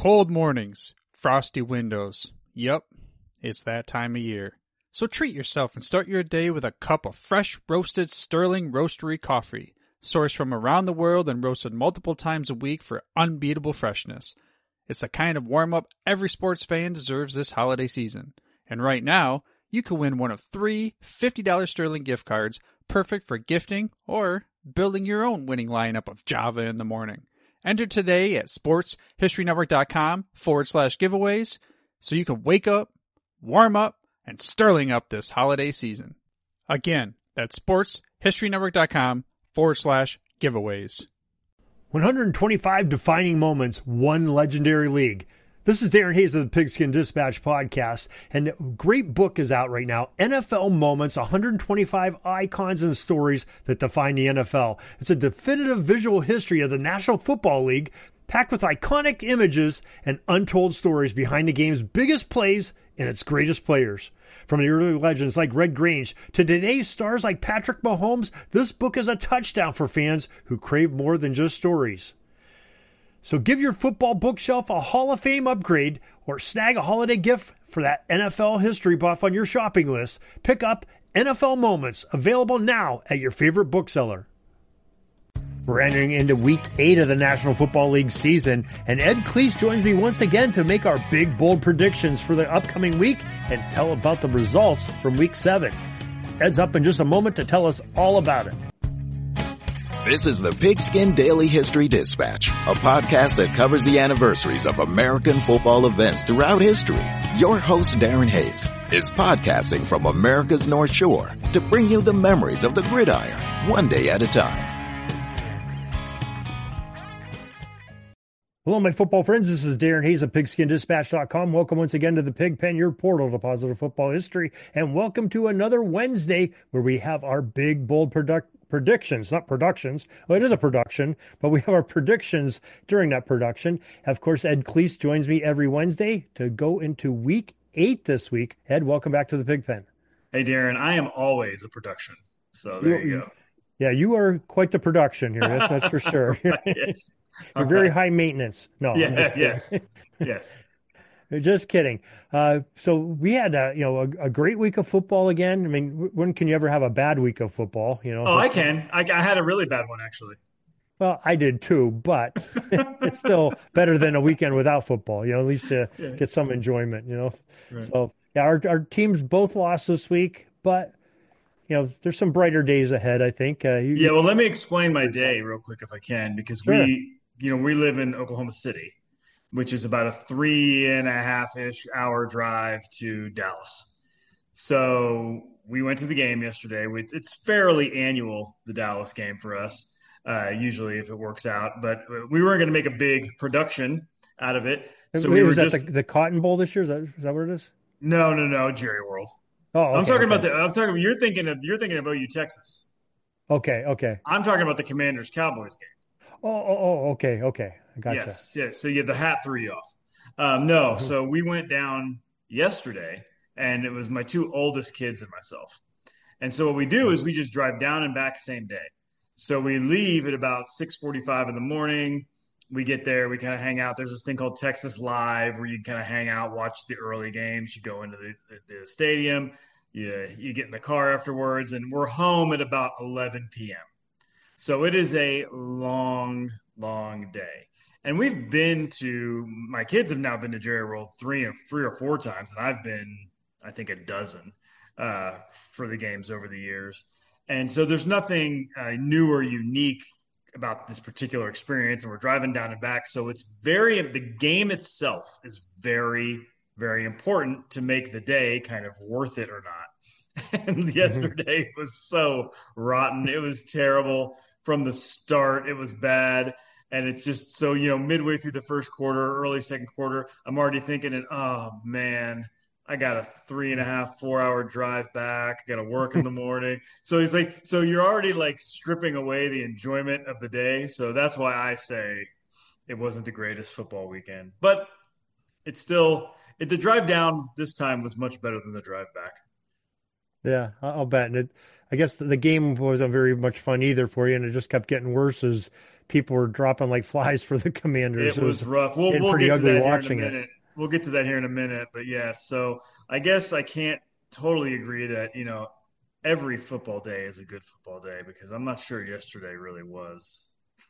Cold mornings, frosty windows. Yup, it's that time of year. So treat yourself and start your day with a cup of fresh roasted Sterling Roastery coffee, sourced from around the world and roasted multiple times a week for unbeatable freshness. It's the kind of warm-up every sports fan deserves this holiday season. And right now, you can win one of 3 $50 Sterling gift cards, perfect for gifting or building your own winning lineup of Java in the morning. Enter today at sportshistorynetwork.com/giveaways so you can wake up, warm up, and Sterling up this holiday season. Again, that's sportshistorynetwork.com/giveaways. 125 defining moments, one legendary league. This is Darren Hayes of the Pigskin Dispatch podcast, and a great book is out right now, NFL Moments, 125 Icons and Stories That Define the NFL. It's a definitive visual history of the National Football League, packed with iconic images and untold stories behind the game's biggest plays and its greatest players. From the early legends like Red Grange to today's stars like Patrick Mahomes, this book is a touchdown for fans who crave more than just stories. So give your football bookshelf a Hall of Fame upgrade or snag a holiday gift for that NFL history buff on your shopping list. Pick up NFL Moments, available now at your favorite bookseller. We're entering into Week 8 of the National Football League season, and Ed Cleese joins me once again to make our big, bold predictions for the upcoming week and tell about the results from Week 7. Ed's up in just a moment to tell us all about it. This is the Pigskin Daily History Dispatch, a podcast that covers the anniversaries of American football events throughout history. Your host, Darren Hayes, is podcasting from America's North Shore to bring you the memories of the gridiron, one day at a time. Hello, my football friends. This is Darren Hayes of PigskinDispatch.com. Welcome once again to the Pig Pen, your portal to positive football history. And welcome to another Wednesday where we have our big, bold predictions, not productions. Well, it is a production, but we have our predictions during that production. Of course, Ed Cleese joins me every Wednesday to go into Week 8 this week. Ed, welcome back to the Pig Pen. Hey, Darren, I am always a production. So there you go. Yeah, you are quite the production here. That's for sure. Yes. You're very high maintenance. No. Yeah, yes. Just kidding. So we had a great week of football again. I mean, when can you ever have a bad week of football? I can. I had a really bad one, actually. Well, I did too, but it's still better than a weekend without football. At least get some enjoyment. Right. So yeah, our teams both lost this week, but there's some brighter days ahead, I think. Well, let me explain my day real quick if I can, because sure. we live in Oklahoma City, which is about a 3.5-ish hour drive to Dallas. So we went to the game yesterday. It's fairly annual, the Dallas game for us, usually if it works out. But we weren't going to make a big production out of it. So was that the Cotton Bowl this year? Is that what it is? No, Jerry World. Oh, okay, I'm talking about you're thinking of OU Texas. Okay. I'm talking about the Commanders Cowboys game. Oh, okay. I gotcha. Yes. So you have the hat threw you off. No, so we went down yesterday, and it was my 2 oldest kids and myself. And so what we do is we just drive down and back same day. So we leave at about 6:45 in the morning. We get there, we kind of hang out. There's this thing called Texas Live where you can kind of hang out, watch the early games. You go into the stadium, you get in the car afterwards, and we're home at about 11 p.m. So it is a long, long day. And my kids have now been to Jerry World 3 or 4 times, and I've been, I think, a dozen for the games over the years. And so there's nothing new or unique about this particular experience, and we're driving down and back. So the game itself is very, very important to make the day kind of worth it or not. And yesterday was so rotten. It was terrible from the start. It was bad. And it's just so, midway through the first quarter, early second quarter, I'm already thinking, oh man, I got a 3.5, 4-hour drive back. I got to work in the morning. So he's like, so you're already like stripping away the enjoyment of the day. So that's why I say it wasn't the greatest football weekend, but it's still, the drive down this time was much better than the drive back. Yeah, I'll bet. I guess the game wasn't very much fun either for you, and it just kept getting worse as people were dropping like flies for the Commanders. It was rough. We'll pretty get to ugly that watching here in a minute. We'll get to that here in a minute. But yeah, so I guess I can't totally agree that, every football day is a good football day, because I'm not sure yesterday really was.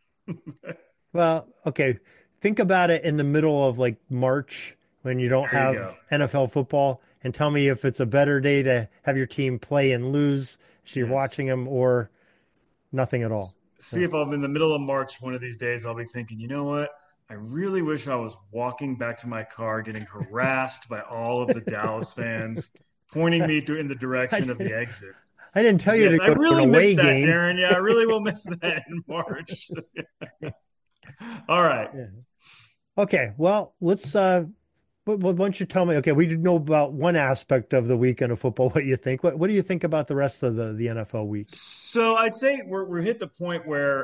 Well, okay. Think about it in the middle of like March when you don't have NFL football, and tell me if it's a better day to have your team play and lose so you're watching them, or nothing at all. See, if I'm in the middle of March one of these days, I'll be thinking, you know what? I really wish I was walking back to my car getting harassed by all of the Dallas fans pointing me in the direction of the exit. I didn't tell you to go really to an away miss that, game. Darren. Yeah, I really will miss that in March. All right. Yeah. Okay, well, let's why don't you tell me, okay, we know about one aspect of the weekend of football. What do you think? What do you think about the rest of the NFL week? So I'd say we're hit the point where,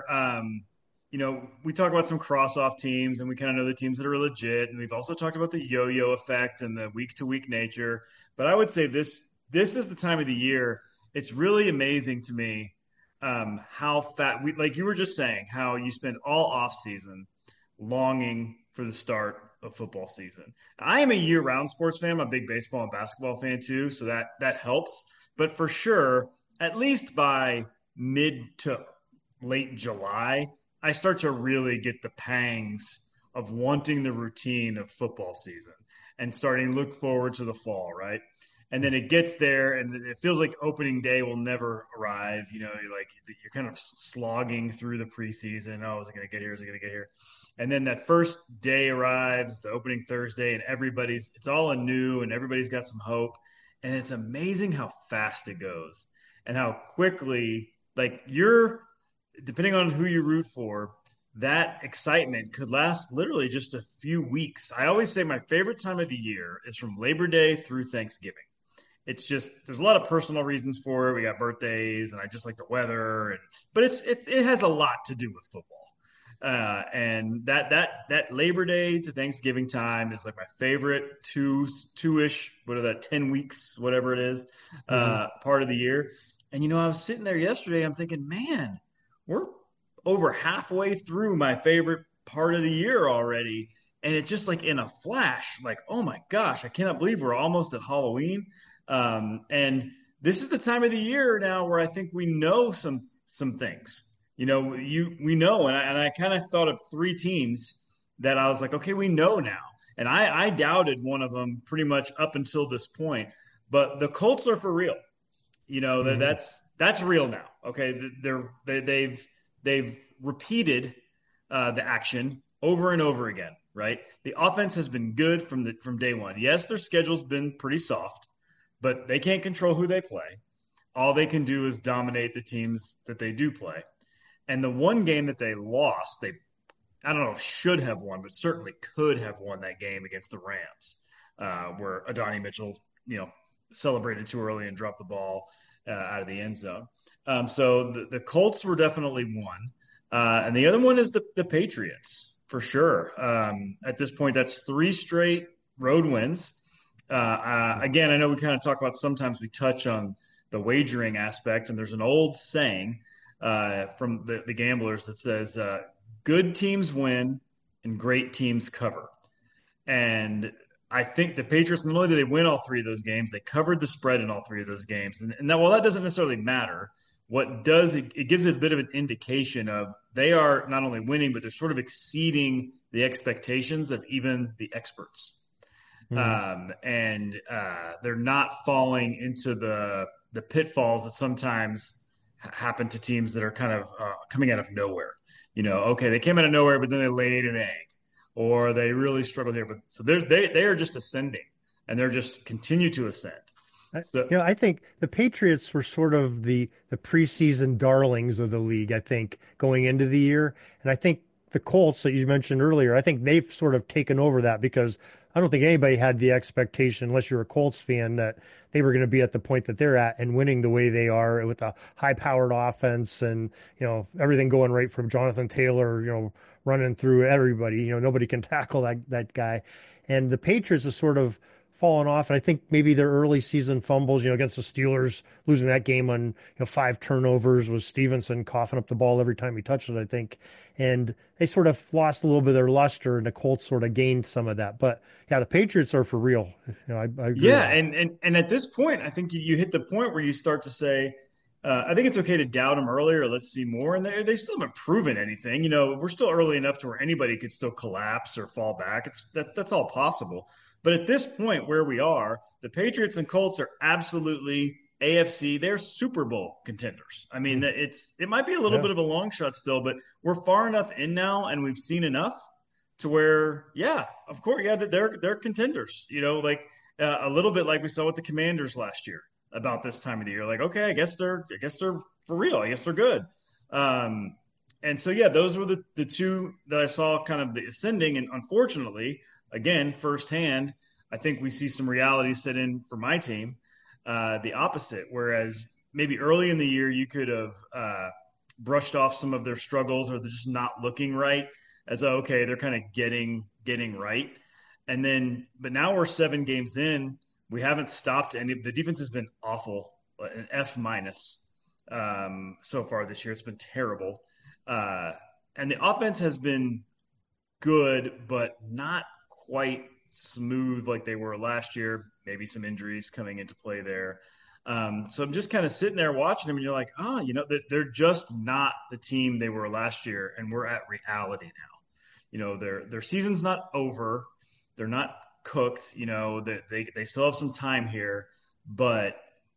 we talk about some cross-off teams, and we kind of know the teams that are legit. And we've also talked about the yo-yo effect and the week-to-week nature. But I would say this is the time of the year. It's really amazing to me how like you were just saying, how you spend all off season longing for the start of football season. I am a year-round sports fan. I'm a big baseball and basketball fan too, so that helps. But for sure, at least by mid to late July, I start to really get the pangs of wanting the routine of football season and starting to look forward to the fall, right? And then it gets there, and it feels like opening day will never arrive. You're kind of slogging through the preseason. Oh, is it going to get here? Is it going to get here? And then that first day arrives, the opening Thursday, and it's all anew, and everybody's got some hope. And it's amazing how fast it goes and how quickly, depending on who you root for, that excitement could last literally just a few weeks. I always say my favorite time of the year is from Labor Day through Thanksgiving. It's just, there's a lot of personal reasons for it. We got birthdays, and I just like the weather, but it has a lot to do with football. And that Labor Day to Thanksgiving time is like my favorite two-ish, 10 weeks, whatever it is, part of the year. And, I was sitting there yesterday, I'm thinking, man, we're over halfway through my favorite part of the year already. And it's just like in a flash, like, oh my gosh, I cannot believe we're almost at Halloween. And this is the time of the year now where I think we know some things. We know, and I kind of thought of three teams that I was like, okay, we know now. And I doubted one of them pretty much up until this point, but the Colts are for real. That's real now. Okay, they've repeated the action over and over again. Right, the offense has been good from day one. Yes, their schedule's been pretty soft, but they can't control who they play. All they can do is dominate the teams that they do play. And the one game that they lost, I don't know if should have won, but certainly could have won that game against the Rams, where Adonai Mitchell, celebrated too early and dropped the ball out of the end zone. So the Colts were definitely one. And the other one is the Patriots, for sure. At this point, that's 3 straight road wins. Again, I know we kind of talk about, sometimes we touch on the wagering aspect, and there's an old saying from the gamblers that says, good teams win and great teams cover. And I think the Patriots, not only did they win all 3 of those games, they covered the spread in all 3 of those games. And while that doesn't necessarily matter, what does it gives it a bit of an indication of they are not only winning, but they're sort of exceeding the expectations of even the experts. And they're not falling into the pitfalls that sometimes happen to teams that are kind of coming out of nowhere. Okay, they came out of nowhere, but then they laid an egg, or they really struggled here. But so they are just ascending, and they're just continue to ascend. So, I think the Patriots were sort of the preseason darlings of the league, I think, going into the year. And I think the Colts that you mentioned earlier, I think they've sort of taken over that, because I don't think anybody had the expectation, unless you're a Colts fan, that they were going to be at the point that they're at and winning the way they are with a high-powered offense and, everything going right from Jonathan Taylor, running through everybody. Nobody can tackle that guy. And the Patriots have sort of fallen off. And I think maybe their early season fumbles, against the Steelers, losing that game on 5 turnovers, was Stevenson coughing up the ball every time he touched it, I think. And they sort of lost a little bit of their luster, and the Colts sort of gained some of that. But yeah, the Patriots are for real. I agree. Yeah, and at this point, I think you hit the point where you start to say, I think it's okay to doubt them earlier. Let's see more. And they still haven't proven anything. We're still early enough to where anybody could still collapse or fall back. That's all possible. But at this point where we are, the Patriots and Colts are absolutely AFC. They're Super Bowl contenders. I mean, it might be a little bit of a long shot still, but we're far enough in now, and we've seen enough to where, yeah, of course, yeah, they're contenders. A little bit like we saw with the Commanders last year. About this time of the year, like, okay, I guess they're for real. I guess they're good. And so, yeah, those were the two that I saw kind of the ascending. And unfortunately, again, firsthand, I think we see some reality set in for my team, the opposite. Whereas maybe early in the year, you could have brushed off some of their struggles, or they're just not looking right, as okay, they're kind of getting right. And then, but now we're 7 games in. We haven't stopped any. The defense has been awful, an F- so far this year. It's been terrible. And the offense has been good, but not quite smooth like they were last year. Maybe some injuries coming into play there. So I'm just kind of sitting there watching them, and you're like, they're just not the team they were last year, and we're at reality now. Their season's not over. They're not cooked, they still have some time here, but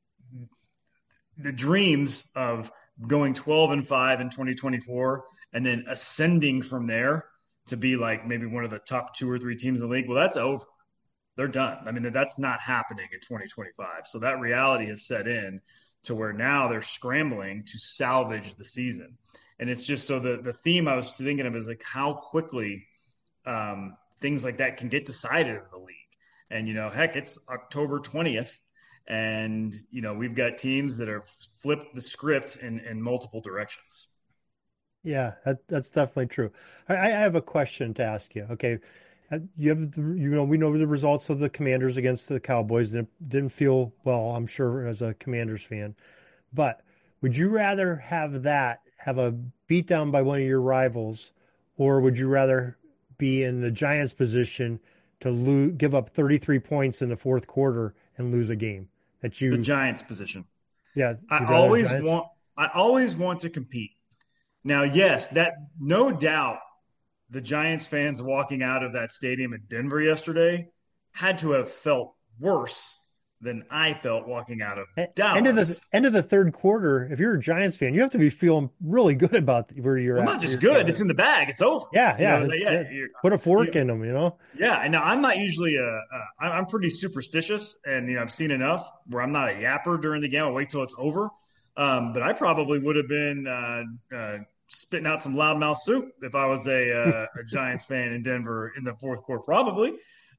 the dreams of going 12-5 in 2024 and then ascending from there to be like maybe one of the top 2 or 3 teams in the league, well, that's over. They're done. I mean, that's not happening in 2025. So that reality has set in to where now they're scrambling to salvage the season. And it's just so the theme I was thinking of is like how quickly things like that can get decided in the league. And, heck, it's October 20th. And, we've got teams that have flipped the script in multiple directions. Yeah, that's definitely true. I have a question to ask you. Okay. We know the results of the Commanders against the Cowboys. Didn't feel well, I'm sure, as a Commanders fan. But would you rather have a beatdown by one of your rivals, or would you rather be in the Giants' position to give up 33 points in the fourth quarter and lose a game? The Giants' position. Yeah, I always want to compete. Now, yes, that no doubt the Giants fans walking out of that stadium in Denver yesterday had to have felt worse than I felt walking out of Dallas. End of the third quarter, if you're a Giants fan, you have to be feeling really good about where you're at. Not just good, it's in the bag. It's over. Yeah. Put a fork in them, Yeah, and now I'm not usually I'm pretty superstitious, and I've seen enough where I'm not a yapper during the game. I'll wait till it's over. But I probably would have been spitting out some loudmouth soup if I was a Giants fan in Denver in the fourth quarter, probably.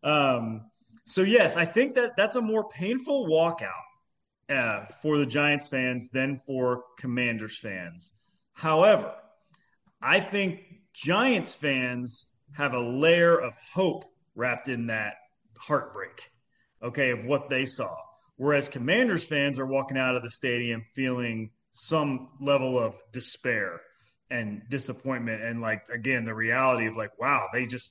So, yes, I think that's a more painful walkout for the Giants fans than for Commanders fans. However, I think Giants fans have a layer of hope wrapped in that heartbreak, of what they saw. Whereas Commanders fans are walking out of the stadium feeling some level of despair and disappointment. And, again, the reality of wow,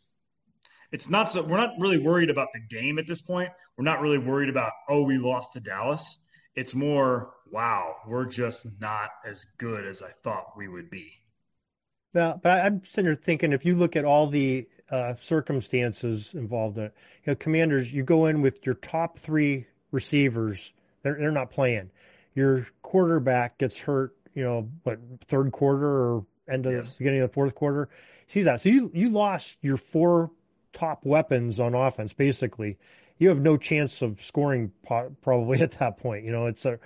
we're not really worried about the game at this point. We're not really worried about, we lost to Dallas. It's more, wow, we're just not as good as I thought we would be. But I'm sitting here thinking, if you look at all the circumstances involved in it, Commanders, you go in with your top 3 receivers, they're not playing. Your quarterback gets hurt, third quarter or end of the beginning of the fourth quarter. Sees that. So you lost your 4 top weapons on offense. Basically, you have no chance of scoring probably at that point. It's a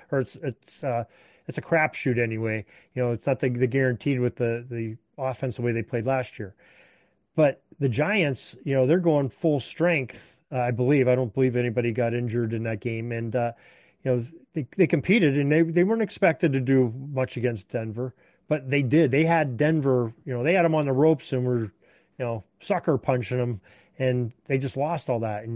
crapshoot anyway. It's not the guaranteed with the offense the way they played last year. But the Giants, they're going full strength. I believe. I don't believe anybody got injured in that game, and they competed, and they weren't expected to do much against Denver, but they did. They had Denver. They had them on the ropes and were sucker punching them, and they just lost all that. And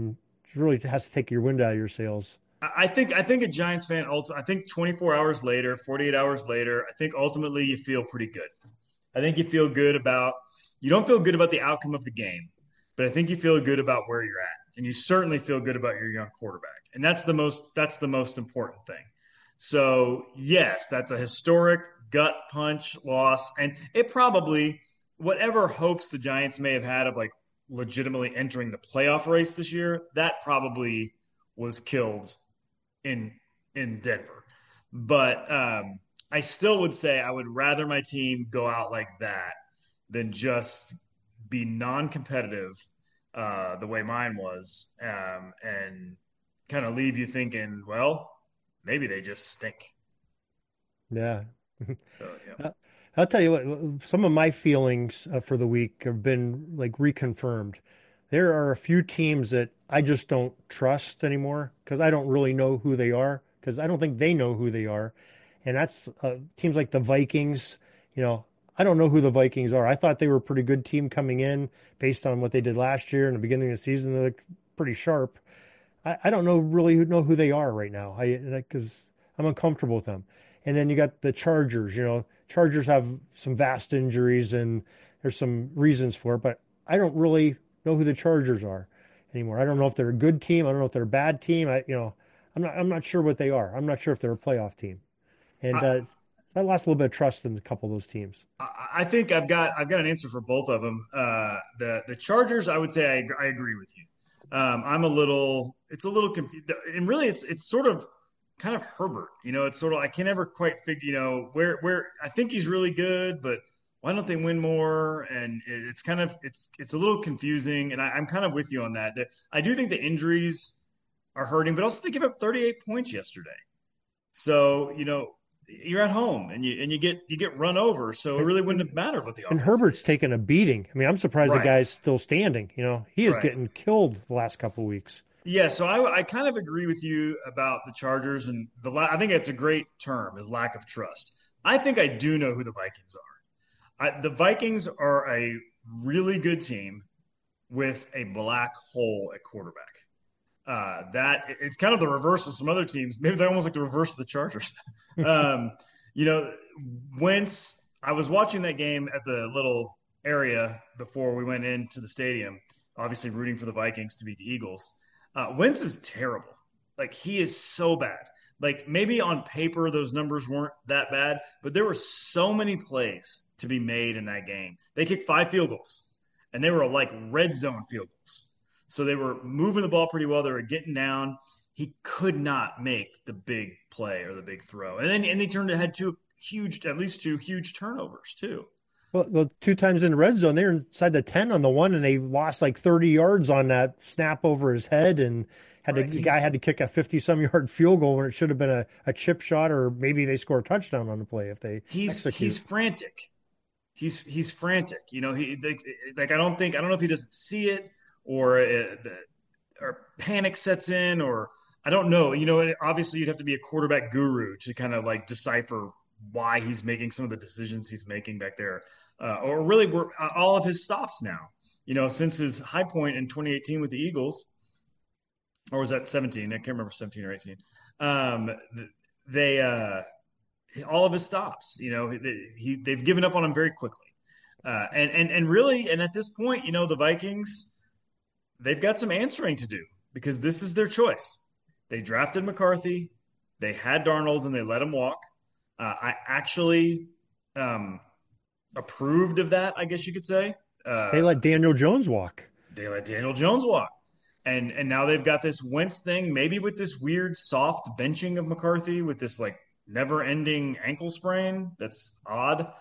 really has to take your wind out of your sails. I think a Giants fan, I think 24 hours later, 48 hours later, I think ultimately you feel pretty good. I think you feel good about you don't feel good about the outcome of the game, but I think you feel good about where you're at. And you certainly feel good about your young quarterback. And that's the most important thing. So, yes, that's a historic gut punch loss. And it probably, whatever hopes the Giants may have had of like legitimately entering the playoff race this year, that probably was killed in Denver. But I still would say I would rather my team go out like that than just be non-competitive the way mine was and kind of leave you thinking, well, maybe they just stink. Yeah. So, yeah. I'll tell you what, some of my feelings for the week have been like reconfirmed. There are a few teams that I just don't trust anymore because I don't really know who they are, because I don't think they know who they are. And that's teams like the Vikings. I don't know who the Vikings are. I thought they were a pretty good team coming in based on what they did last year in the beginning of the season. They look pretty sharp. I don't really know who they are right now because I'm uncomfortable with them. And then you got the Chargers. Chargers have some vast injuries and there's some reasons for it, but I don't really know who the Chargers are anymore. I don't know if they're a good team. I don't know if they're a bad team. I'm not sure what they are. I'm not sure if they're a playoff team. And I lost a little bit of trust in a couple of those teams. I think I've got an answer for both of them. The Chargers, I would say I agree with you. It's a little confused, and really it's sort of kind of Herbert. It's sort of I can never quite figure where I think he's really good, but why don't they win more? And it's kind of it's a little confusing, and I'm kind of with you on that. I do think the injuries are hurting, but also they give up 38 points yesterday. So you're at home and you get run over, so it really wouldn't have mattered what the offense and Herbert's did. taken a beating. I mean, I'm surprised the guy's still standing. He is getting killed the last couple of weeks. Yeah, so I kind of agree with you about the Chargers, and I think it's a great term is lack of trust. I think I do know who the Vikings are. The Vikings are a really good team with a black hole at quarterback. That it's kind of the reverse of some other teams. Maybe they're almost like the reverse of the Chargers. Wentz, I was watching that game at the little area before we went into the stadium, obviously rooting for the Vikings to beat the Eagles. Wentz is terrible. Like, he is so bad. Like, maybe on paper those numbers weren't that bad, but there were so many plays to be made in that game. They kicked 5 field goals, and they were like red zone field goals. So they were moving the ball pretty well. They were getting down. He could not make the big play or the big throw. And then had at least two huge turnovers too. Well, 2 times in the red zone, they were inside the 10 on the one, and they lost like 30 yards on that snap over his head, and the guy had to kick a 50-some-yard field goal when it should have been a chip shot, or maybe they score a touchdown on the play if they execute. He's frantic. He's frantic. I don't know if he doesn't see it, or panic sets in, or I don't know. Obviously you'd have to be a quarterback guru to kind of like decipher why he's making some of the decisions he's making back there, or really all of his stops now. Since his high point in 2018 with the Eagles, or was that 17? I can't remember, 17 or 18. All of his stops. They've given up on him very quickly, and really, and at this point, the Vikings, they've got some answering to do because this is their choice. They drafted McCarthy, they had Darnold, and they let him walk. I actually approved of that, I guess you could say. They let Daniel Jones walk. And now they've got this Wentz thing, maybe with this weird soft benching of McCarthy with this like never-ending ankle sprain. That's odd.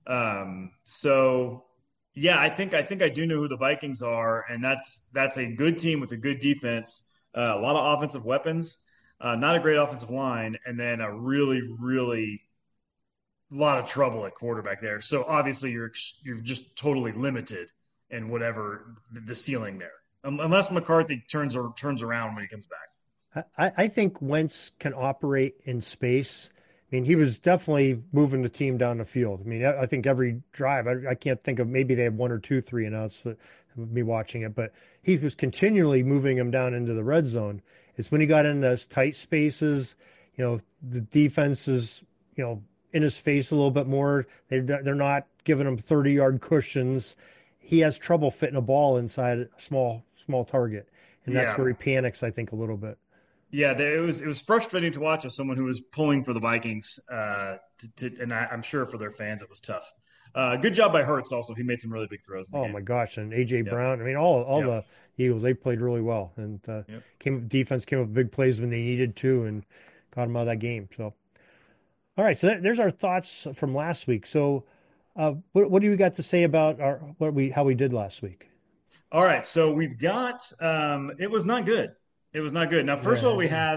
So yeah, I think I do know who the Vikings are, and that's a good team with a good defense, a lot of offensive weapons, not a great offensive line, and then a really, really lot of trouble at quarterback there. So obviously you're just totally limited in whatever the ceiling there, unless McCarthy turns around when he comes back. I think Wentz can operate in space. mean, he was definitely moving the team down the field. I mean, I think every drive, I can't think of, maybe they had 1 or 2 3-and-outs for me watching it, but he was continually moving them down into the red zone. It's when he got in those tight spaces, the defense is, in his face a little bit more. They're not giving him 30-yard cushions. He has trouble fitting a ball inside a small target, and that's where he panics, I think, a little bit. Yeah, it was frustrating to watch as someone who was pulling for the Vikings, and I'm sure for their fans it was tough. Good job by Hurts also. He made some really big throws in the game. My gosh, and A.J. Brown. I mean, all the Eagles, they played really well, and defense came up with big plays when they needed to and got them out of that game. So, all right, so there's our thoughts from last week. So, what do you got to say about how we did last week? All right, so we've got it was not good. It was not good. Now, first of all, we have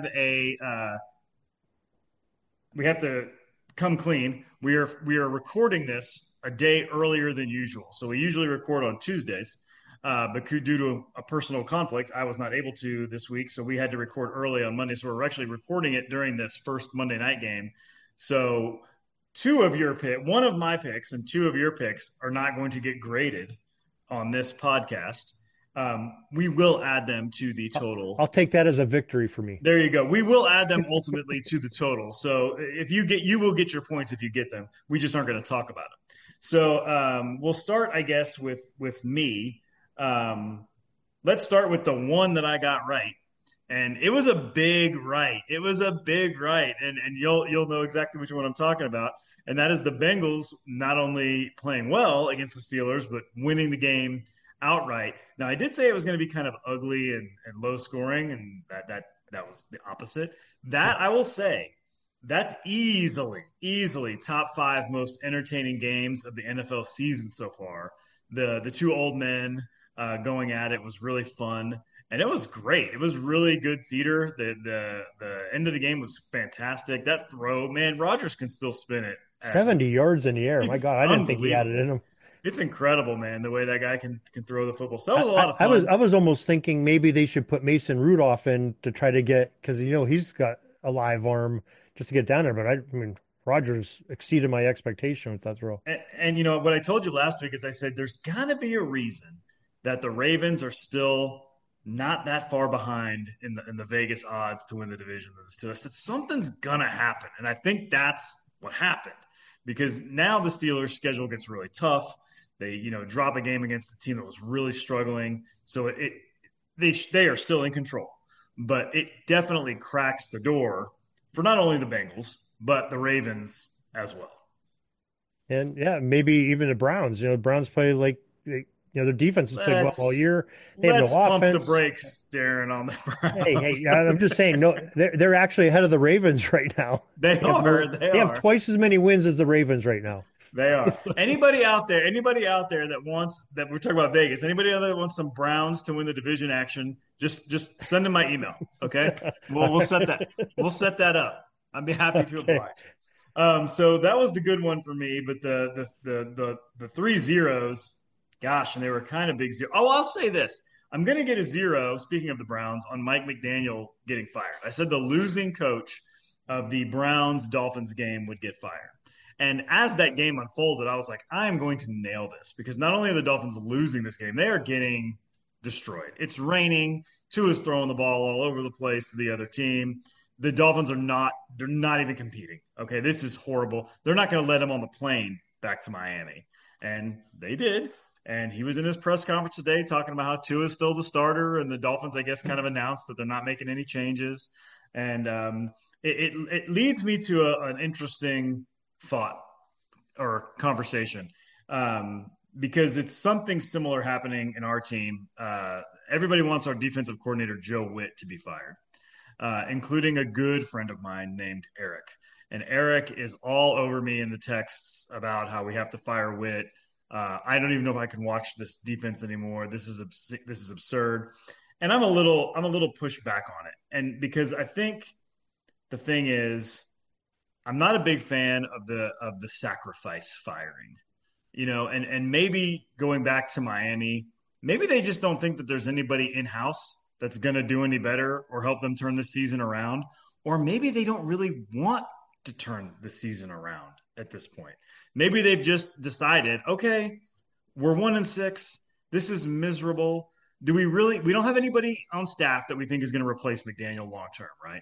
we have to come clean. We are recording this a day earlier than usual. So we usually record on Tuesdays, but due to a personal conflict, I was not able to this week. So we had to record early on Monday. So we're actually recording it during this first Monday night game. So one of my picks and 2 of your picks are not going to get graded on this podcast. We will add them to the total. I'll take that as a victory for me. There you go. We will add them ultimately to the total. So if you will get your points if you get them. We just aren't going to talk about them. So we'll start, I guess, with me. Let's start with the one that I got right. And it was a big right. It was a big right. And you'll know exactly which one I'm talking about. And that is the Bengals not only playing well against the Steelers, but winning the game outright. Now, I did say it was going to be kind of ugly and low scoring, and that was the opposite. That, I will say, that's easily top 5 most entertaining games of the NFL season so far. The 2 old men going at it was really fun, and it was great. It was really good theater. The end of the game was fantastic. That throw, man, Rodgers can still spin it. 70 yards in the air. My God, I didn't think he had it in him. It's incredible, man, the way that guy can throw the football. So that was a lot of fun. I was almost thinking maybe they should put Mason Rudolph in to try to get, because he's got a live arm just to get down there. But I mean, Rodgers exceeded my expectation with that throw. And what I told you last week is I said there's got to be a reason that the Ravens are still not that far behind in the Vegas odds to win the division. I said something's gonna happen, and I think that's what happened, because now the Steelers' schedule gets really tough. They, drop a game against the team that was really struggling. So they are still in control, but it definitely cracks the door for not only the Bengals, but the Ravens as well. And maybe even the Browns. The Browns play like their defense has played well all year. They have no offense. Let's pump the brakes, Darren, on the Browns. Hey, I'm just saying, no, they're actually ahead of the Ravens right now. They have twice as many wins as the Ravens right now. They are. Anybody out there that we're talking about Vegas, anybody out there that wants some Browns to win the division action, just send them my email. Okay. We'll set that up. I'd be happy to oblige. So that was the good one for me, but the 3 zeros, gosh, and they were kind of big zero. Oh, I'll say this. I'm going to get a 0, speaking of the Browns, on Mike McDaniel getting fired. I said the losing coach of the Browns-Dolphins game would get fired. And as that game unfolded, I was like, I'm going to nail this, because not only are the Dolphins losing this game, they are getting destroyed. It's raining. Tua's throwing the ball all over the place to the other team. The Dolphins they're not even competing. Okay, this is horrible. They're not going to let him on the plane back to Miami. And they did. And he was in his press conference today talking about how Tua is still the starter, and the Dolphins, I guess, kind of announced that they're not making any changes. And it leads me to an interesting thought or conversation, because it's something similar happening in our team. Everybody wants our defensive coordinator, Joe Witt, to be fired, including a good friend of mine named Eric. And Eric is all over me in the texts about how we have to fire Witt. I don't even know if I can watch this defense anymore. This is absurd. And I'm a little pushed back on it. And because I think the thing is, I'm not a big fan of the sacrifice firing, and maybe going back to Miami, maybe they just don't think that there's anybody in-house that's going to do any better or help them turn the season around. Or maybe they don't really want to turn the season around at this point. Maybe they've just decided, okay, we're 1-6. This is miserable. We don't have anybody on staff that we think is going to replace McDaniel long term, right?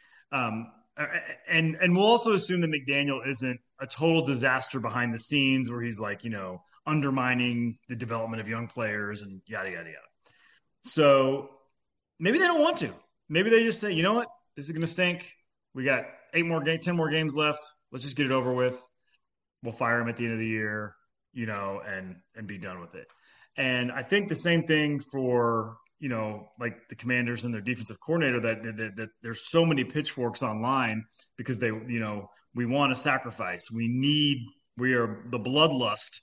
And we'll also assume that McDaniel isn't a total disaster behind the scenes where he's like, undermining the development of young players and yada, yada, yada. So maybe they don't want to. Maybe they just say, you know what? This is going to stink. We got 10 more games left. Let's just get it over with. We'll fire him at the end of the year, and be done with it. And I think the same thing for, like the Commanders and their defensive coordinator, that there's so many pitchforks online because we want to sacrifice. We are the bloodlust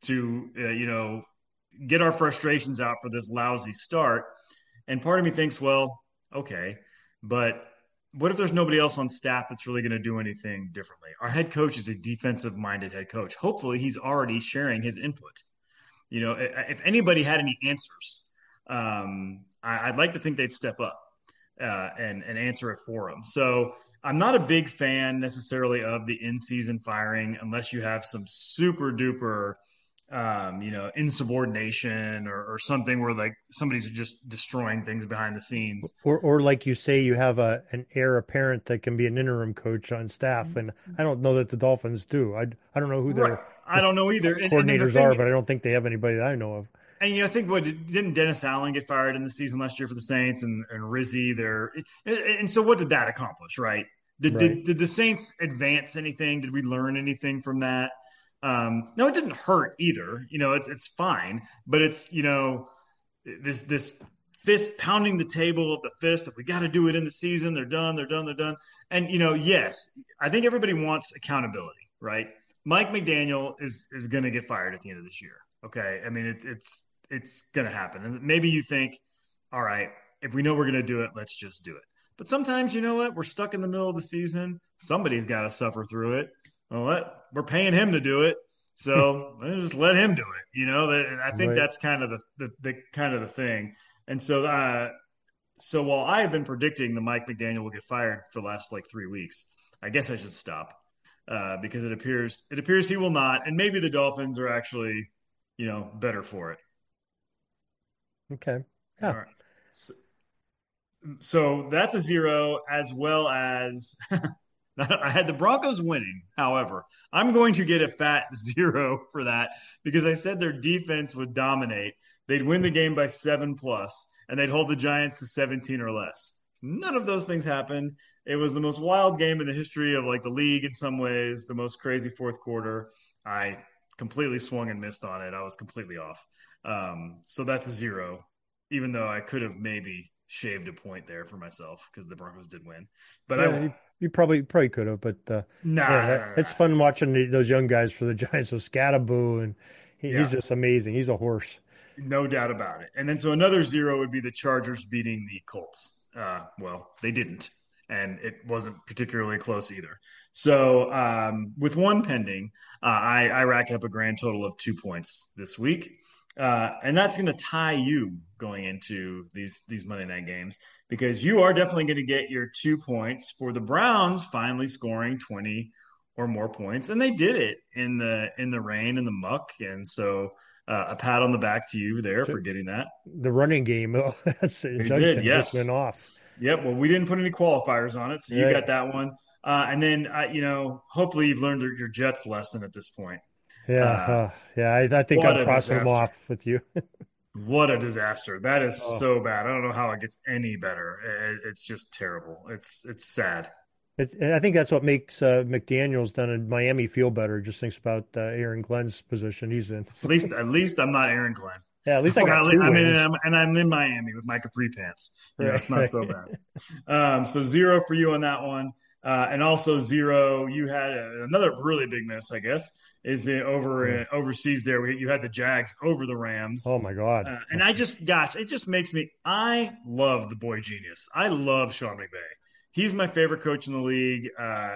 to, get our frustrations out for this lousy start. And part of me thinks, well, okay, but what if there's nobody else on staff that's really going to do anything differently? Our head coach is a defensive-minded head coach. Hopefully he's already sharing his input. If anybody had any answers, I'd like to think they'd step up and answer it for him. So I'm not a big fan necessarily of the in-season firing unless you have some super duper, insubordination or something where like somebody's just destroying things behind the scenes. Or like you say, you have an heir apparent that can be an interim coach on staff. And I don't know that the Dolphins do. I don't know who their I don't know either. Coordinators are, but I don't think they have anybody that I know of. And I think didn't Dennis Allen get fired in the season last year for the Saints and Rizzi there? And so what did that accomplish, right? Did the Saints advance anything? Did we learn anything from that? No, it didn't hurt either. It's fine, but it's this fist pounding the table of the fist of we got to do it in the season. They're done. And yes, I think everybody wants accountability, right? Mike McDaniel is going to get fired at the end of this year. Okay. I mean, it's going to happen. And maybe you think, all right, if we know we're going to do it, let's just do it. But sometimes, you know what? We're stuck in the middle of the season. Somebody's got to suffer through it. Well, we're paying him to do it. So let's just let him do it. I think that's kind of the thing. And so, so while I have been predicting that Mike McDaniel will get fired for the last 3 weeks, I guess I should stop. Because it appears he will not, and maybe the Dolphins are actually, better for it. Okay. Yeah. All right. So that's a 0, as well as I had the Broncos winning. However, I'm going to get a fat 0 for that because I said their defense would dominate. They'd win the game by 7+, and they'd hold the Giants to 17 or less. None of those things happened. It was the most wild game in the history of the league in some ways, the most crazy fourth quarter. I completely swung and missed on it. I was completely off. So that's a 0, even though I could have maybe shaved a point there for myself because the Broncos did win. But yeah, you probably could have, but it's fun watching those young guys for the Giants. So Scattaboo, and he's just amazing. He's a horse. No doubt about it. And then so another 0 would be the Chargers beating the Colts. Well, they didn't, and it wasn't particularly close either. So with one pending, I racked up a grand total of 2 points this week. And that's going to tie you going into these Monday night games because you are definitely going to get your 2 points for the Browns finally scoring 20 or more points. And they did it in the rain and the muck. And so a pat on the back to you there for getting that. The running game, that's it. Did, yes. Just went off. Yep. Well, we didn't put any qualifiers on it. So you got that one. And then, hopefully you've learned your Jets lesson at this point. Yeah. I think I'm crossing them off with you. What a disaster. That is so bad. I don't know how it gets any better. It's just terrible. It's sad. I think that's what makes McDaniels down in Miami feel better. Just thinks about Aaron Glenn's position he's in. At least I'm not Aaron Glenn. Yeah, at least I got 2 wins. I'm in Miami with my capri pants. It's not so bad. So 0 for you on that one. And also 0, you had another really big miss, I guess, is overseas there. You had the Jags over the Rams. Oh, my God. And it just makes me – I love the boy genius. I love Sean McVay. He's my favorite coach in the league.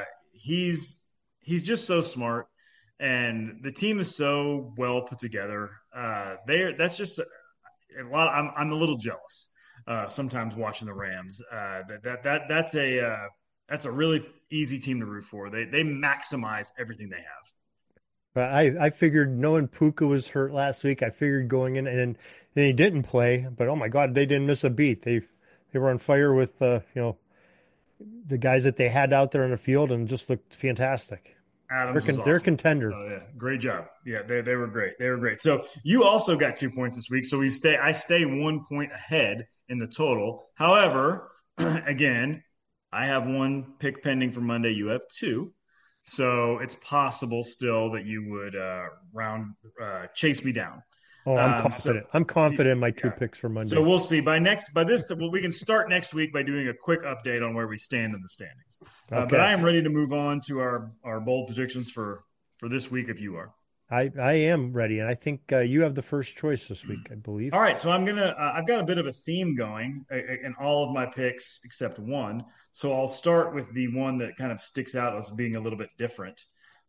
He's just so smart, and the team is so well put together. That's just a lot. I'm a little jealous sometimes watching the Rams. That's a that's a really easy team to root for. They maximize everything they have. But I figured knowing Puka was hurt last week, I figured going in and he didn't play. But oh my God, they didn't miss a beat. They were on fire with the guys that they had out there on the field and just looked fantastic. Adams was awesome. They're a contender. Oh yeah, great job. Yeah, they were great. They were great. So you also got 2 points this week. So I stay 1 point ahead in the total. However, again, I have 1 pick pending for Monday. You have 2. So it's possible still that you would chase me down. Oh, I'm confident. I'm confident in my 2 picks for Monday. So we'll see. We can start next week by doing a quick update on where we stand in the standings. Okay. But I am ready to move on to our bold predictions for this week if you are. I am ready, and I think you have the first choice this week, I believe. All right, so I've got a bit of a theme going in all of my picks except one. So I'll start with the one that kind of sticks out as being a little bit different.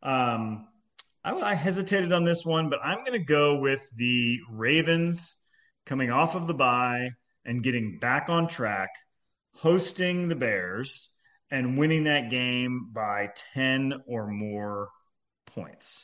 I hesitated on this one, but I'm going to go with the Ravens coming off of the bye and getting back on track, hosting the Bears and winning that game by 10 or more points.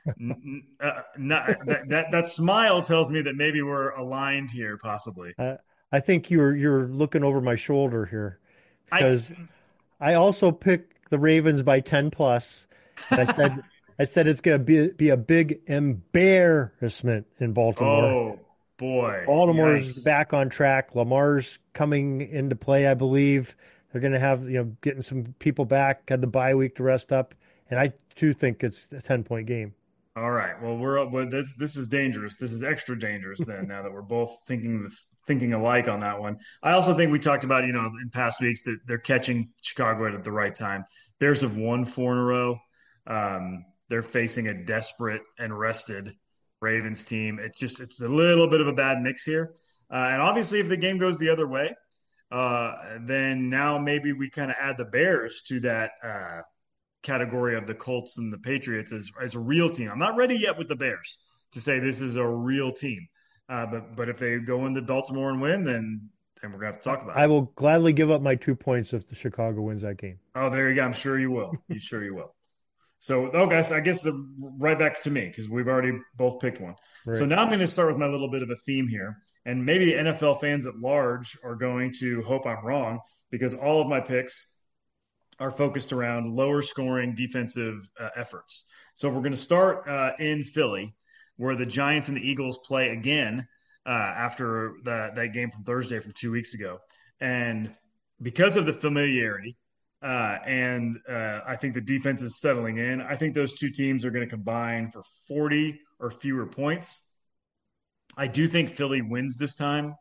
That smile tells me that maybe we're aligned here, possibly. I think you're looking over my shoulder here because I also picked the Ravens by 10 plus. I said it's going to be a big embarrassment in Baltimore. Oh boy, Baltimore's back on track. Lamar's coming into play, I believe. They're going to have getting some people back. Had the bye week to rest up, and I too think it's a 10-point game. All right. Well, this is dangerous. This is extra dangerous then. Now that we're both thinking alike on that one. I also think we talked about in past weeks that they're catching Chicago at the right time. Bears have won 4 in a row. They're facing a desperate and rested Ravens team. It's a little bit of a bad mix here. And obviously, if the game goes the other way, then now maybe we kind of add the Bears to that category of the Colts and the Patriots as a real team. I'm not ready yet with the Bears to say this is a real team. But if they go into Baltimore and win, then we're going to have to talk about it. I will gladly give up my 2 points if the Chicago wins that game. Oh, there you go. I'm sure you will. Sure you will. So, guys, I guess right back to me because we've already both picked one. Right. So now I'm going to start with my little bit of a theme here. And maybe the NFL fans at large are going to hope I'm wrong because all of my picks are focused around lower scoring defensive efforts. So we're going to start in Philly where the Giants and the Eagles play again after that game from Thursday from 2 weeks ago. And because of the familiarity, and I think the defense is settling in. I think those two teams are going to combine for 40 or fewer points. I do think Philly wins this time.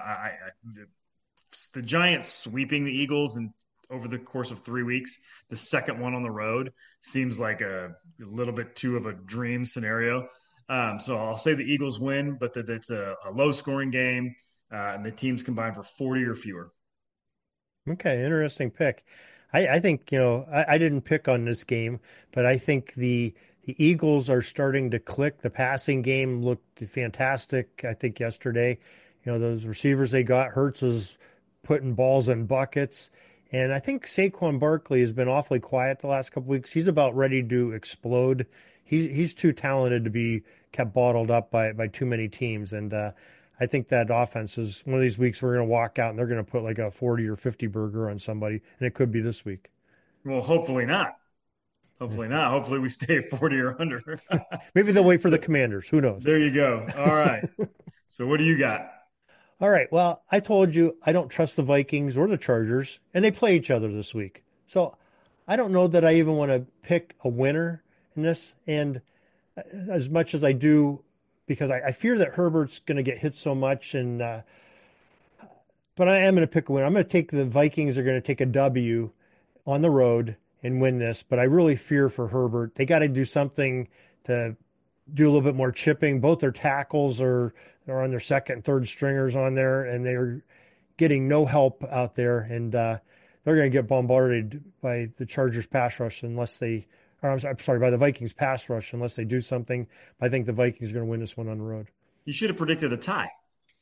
The Giants sweeping the Eagles and over the course of 3 weeks, the second one on the road seems like a little bit too of a dream scenario. So I'll say the Eagles win, but that it's a low-scoring game, and the teams combine for 40 or fewer. Okay, interesting pick. I think, I didn't pick on this game, but I think the Eagles are starting to click. The passing game looked fantastic, I think, yesterday. Those receivers they got, Hurts is putting balls in buckets. And I think Saquon Barkley has been awfully quiet the last couple weeks. He's about ready to explode. He's too talented to be kept bottled up by too many teams. And I think that offense is one of these weeks we're going to walk out and they're going to put like a 40 or 50 burger on somebody, and it could be this week. Well, hopefully not. Hopefully not. Hopefully we stay at 40 or under. Maybe they'll wait for the Commanders. Who knows? There you go. All right. So what do you got? All right. Well, I told you I don't trust the Vikings or the Chargers, and they play each other this week. So I don't know that I even want to pick a winner in this. And as much as I do, because I fear that Herbert's going to get hit so much, and but I am going to pick a winner. I'm going to take the Vikings are going to take a W on the road and win this, but I really fear for Herbert. They got to do something to do a little bit more chipping. Both their tackles are on their second and third stringers on there, and they're getting no help out there, and they're going to get bombarded by the Chargers pass rush unless they – I'm sorry, by the Vikings pass rush unless they do something. I think the Vikings are going to win this one on the road. You should have predicted a tie.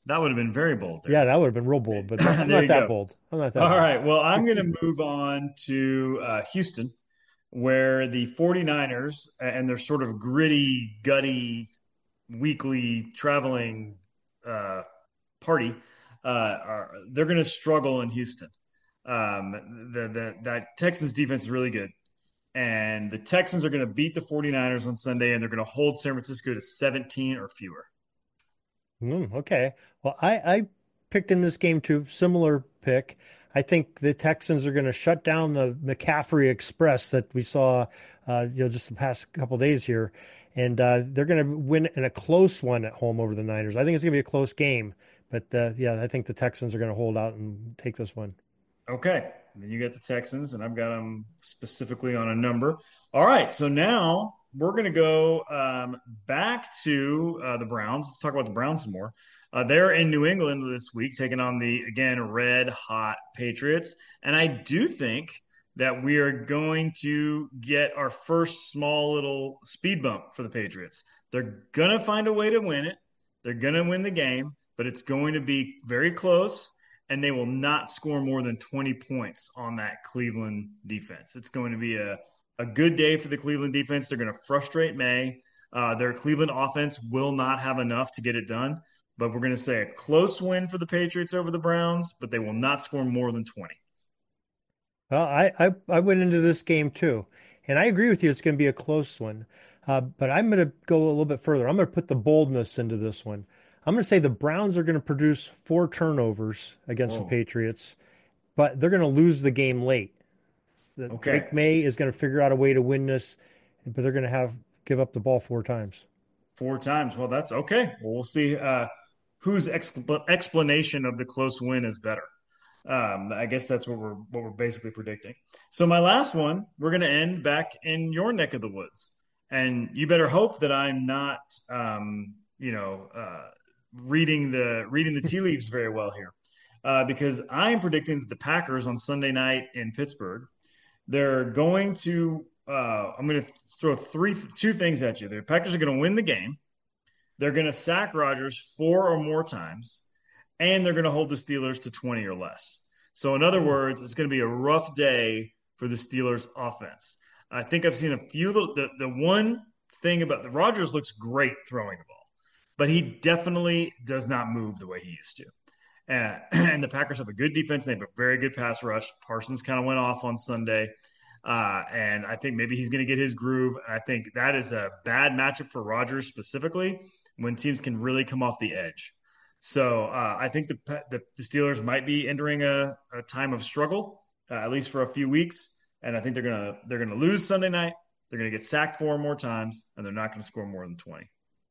That would have been very bold there. Yeah, that would have been real bold, but I'm There not you that go. bold. I'm not that All bold. right. Well, I'm going to move on to Houston, where the 49ers and their sort of gritty, gutty, weekly traveling uh, party they're going to struggle in Houston. That Texans defense is really good. And the Texans are going to beat the 49ers on Sunday, and they're going to hold San Francisco to 17 or fewer. Okay. Well, I picked in this game too, similar pick. I think the Texans are going to shut down the McCaffrey Express that we saw, just the past couple days here, and they're going to win in a close one at home over the Niners. I think it's going to be a close game, but I think the Texans are going to hold out and take this one. Okay. And then you got the Texans, and I've got them specifically on a number. All right. So now we're going to go back to the Browns. Let's talk about the Browns some more. They're in New England this week, taking on the, again, red hot Patriots. And I do think that we are going to get our first small little speed bump for the Patriots. They're going to find a way to win it. They're going to win the game, but it's going to be very close, and they will not score more than 20 points on that Cleveland defense. It's going to be a good day for the Cleveland defense. They're going to frustrate May. Their Cleveland offense will not have enough to get it done, but we're going to say a close win for the Patriots over the Browns, but they will not score more than 20. Well, I went into this game too, and I agree with you. It's going to be a close one, but I'm going to go a little bit further. I'm going to put the boldness into this one. I'm going to say the Browns are going to produce 4 turnovers against the Patriots, but they're going to lose the game late. Drake May is going to figure out a way to win this, but they're going to give up the ball 4 times. 4 times. Well, that's okay. Well, we'll see whose explanation of the close win is better. I guess that's what we're basically predicting. So my last one, we're going to end back in your neck of the woods, and you better hope that I'm not, reading the tea leaves very well here, because I'm predicting that the Packers on Sunday night in Pittsburgh, they're going to. I'm going to throw two things at you. The Packers are going to win the game. They're going to sack Rodgers 4 or more times, and they're going to hold the Steelers to 20 or less. So in other words, it's going to be a rough day for the Steelers offense. I think I've seen a few. The one thing about the Rodgers looks great throwing the ball, but he definitely does not move the way he used to. And the Packers have a good defense. They have a very good pass rush. Parsons kind of went off on Sunday. And I think maybe he's going to get his groove. And I think that is a bad matchup for Rodgers specifically when teams can really come off the edge. So I think the Steelers might be entering a time of struggle, at least for a few weeks. And I think they're gonna lose Sunday night. They're going to get sacked 4 more times, and they're not going to score more than 20.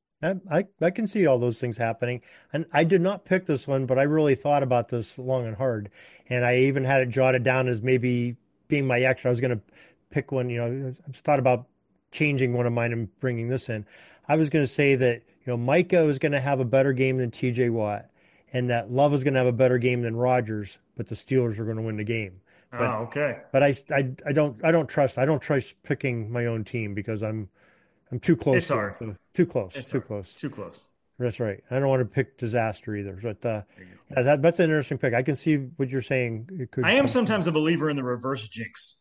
I can see all those things happening. And I did not pick this one, but I really thought about this long and hard. And I even had it jotted down as maybe being my extra. I was going to pick one, I thought about changing one of mine and bringing this in. I was going to say that, Micah is going to have a better game than TJ Watt, and that Love is going to have a better game than Rodgers, but the Steelers are going to win the game. But, okay. But I don't trust picking my own team because I'm too close. It's hard. Too close. It's too hard. close. Too close. That's right. I don't want to pick disaster either. But that's an interesting pick. I can see what you're saying. I am sometimes a believer in the reverse jinx.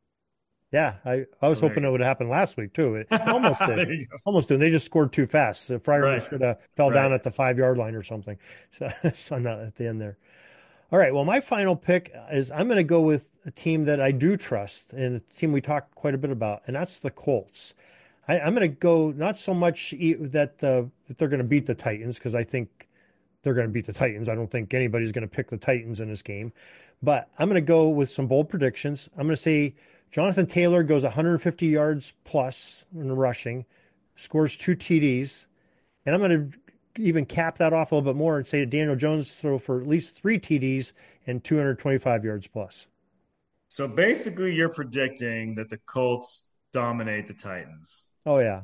Yeah, I was hoping it would happen last week too. It almost did. Almost did. They just scored too fast. The Fryer should have fell down at the 5-yard line or something. So not at the end there. All right. Well, my final pick is I'm going to go with a team that I do trust and a team we talked quite a bit about, and that's the Colts. I'm going to go not so much that they're going to beat the Titans, because I think they're going to beat the Titans. I don't think anybody's going to pick the Titans in this game. But I'm going to go with some bold predictions. I'm going to say Jonathan Taylor goes 150 yards plus in rushing, scores 2 TDs. And I'm going to even cap that off a little bit more and say that Daniel Jones throw for at least 3 TDs and 225 yards plus. So basically you're predicting that the Colts dominate the Titans. Oh yeah.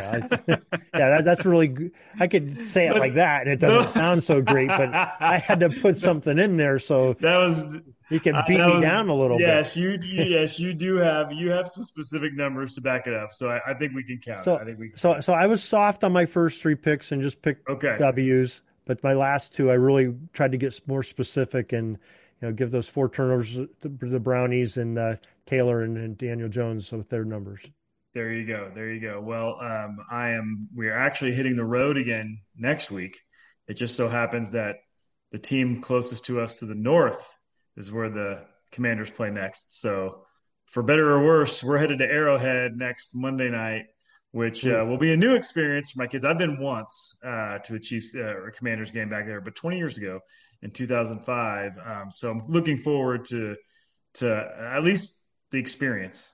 Yeah, that's really good. I could say it like that, and it doesn't sound so great, but I had to put something in there so that was you can beat me down a little bit. Yes, you do have some specific numbers to back it up, so I think we can count. So I was soft on my first 3 picks and just picked W's, But my last two, I really tried to get more specific and give those 4 turnovers to the Brownies and Taylor and Daniel Jones with their numbers. There you go. Well, we are actually hitting the road again next week. It just so happens that the team closest to us to the north is where the Commanders play next. So for better or worse, we're headed to Arrowhead next Monday night, which will be a new experience for my kids. I've been once to a Chiefs or Commanders game back there, but 20 years ago in 2005. So I'm looking forward to at least the experience.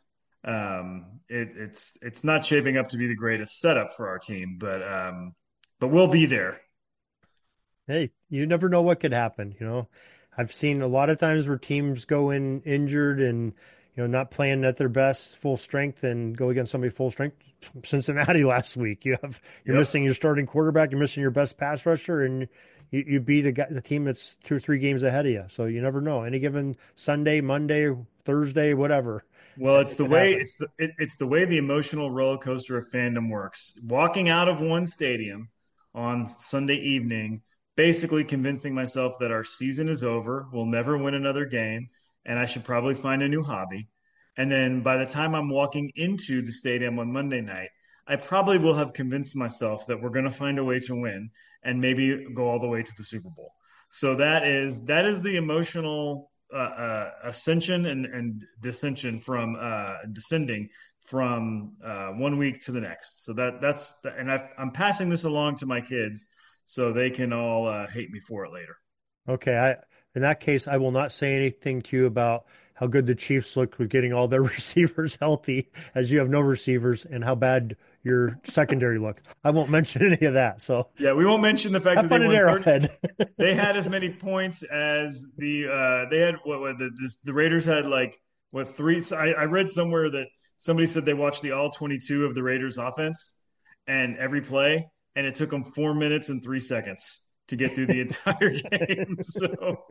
It's not shaping up to be the greatest setup for our team, but we'll be there. Hey, you never know what could happen. I've seen a lot of times where teams go in injured and not playing at their best full strength and go against somebody full strength. Cincinnati last week, you're missing your starting quarterback, you're missing your best pass rusher, and you beat the team that's 2 or 3 games ahead of you. So you never know. Any given Sunday, Monday, Thursday, whatever. Well, it's the way it's the way the emotional roller coaster of fandom works. Walking out of one stadium on Sunday evening, basically convincing myself that our season is over, we'll never win another game, and I should probably find a new hobby. And then by the time I'm walking into the stadium on Monday night, I probably will have convinced myself that we're going to find a way to win and maybe go all the way to the Super Bowl. So that is the emotional ascension and descension from descending from 1 week to the next. So I'm passing this along to my kids so they can all hate me for it later. Okay. In that case, I will not say anything to you about how good the Chiefs look with getting all their receivers healthy, as you have no receivers, and how bad your secondary look. I won't mention any of that. So yeah, we won't mention the fact that they won Arrowhead. They had as many points as the Raiders had 3. So I read somewhere that somebody said they watched the all 22 of the Raiders offense and every play, and it took them 4 minutes and 3 seconds to get through the entire game. So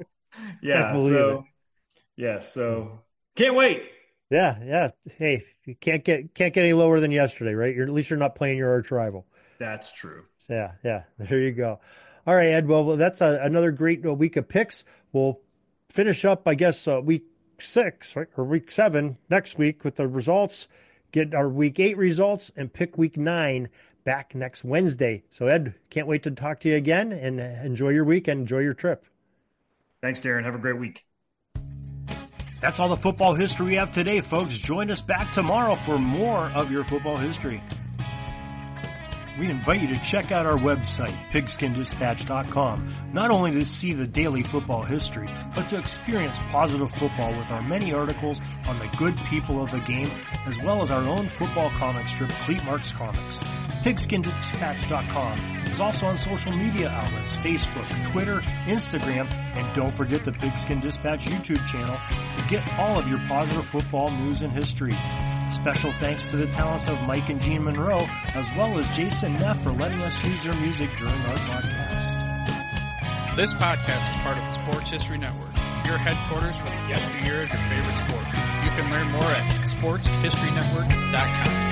so can't wait. Yeah. Hey, you can't get any lower than yesterday, right? At least you're not playing your arch rival. That's true. Yeah. There you go. All right, Ed. Well, that's another great week of picks. We'll finish up, I guess, week 6, right, or week 7 next week with the results. Get our week 8 results and pick week 9 back next Wednesday. So, Ed, can't wait to talk to you again, and enjoy your week and enjoy your trip. Thanks, Darren. Have a great week. That's all the football history we have today, folks. Join us back tomorrow for more of your football history. We invite you to check out our website, pigskindispatch.com, not only to see the daily football history, but to experience positive football with our many articles on the good people of the game, as well as our own football comic strip, Cleat Marks Comics. Pigskindispatch.com is also on social media outlets, Facebook, Twitter, Instagram, and don't forget the Pigskin Dispatch YouTube channel to get all of your positive football news and history. Special thanks to the talents of Mike and Gene Monroe, as well as Jason Neff for letting us use their music during our podcast. This podcast is part of the Sports History Network, your headquarters for the yesteryear of your favorite sport. You can learn more at sportshistorynetwork.com.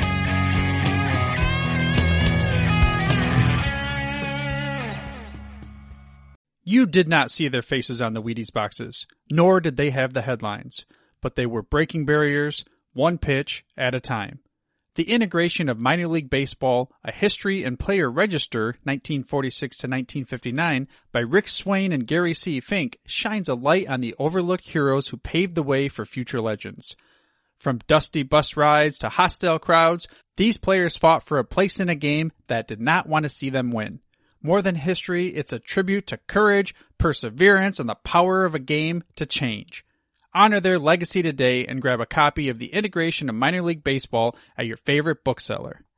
You did not see their faces on the Wheaties boxes, nor did they have the headlines, but they were breaking barriers, one pitch at a time. The integration of minor league baseball, a history and player register, 1946 to 1959, by Rick Swain and Gary C. Fink, shines a light on the overlooked heroes who paved the way for future legends. From dusty bus rides to hostile crowds, these players fought for a place in a game that did not want to see them win. More than history, it's a tribute to courage, perseverance, and the power of a game to change. Honor their legacy today and grab a copy of The Integration of Minor League Baseball at your favorite bookseller.